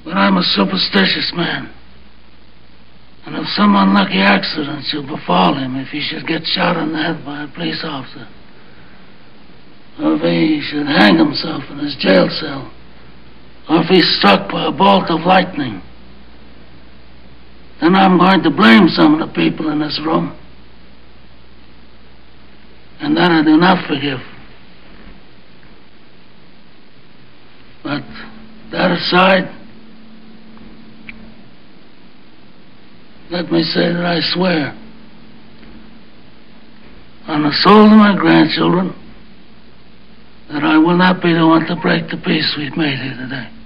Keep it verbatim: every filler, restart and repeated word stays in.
But I'm a superstitious man. And if some unlucky accident should befall him, if he should get shot in the head by a police officer, or if he should hang himself in his jail cell, or if he's struck by a bolt of lightning, then I'm going to blame some of the people in this room. And that I do not forgive. But that aside, let me say that I swear on the souls of my grandchildren that I will not be the one to break the peace we've made here today.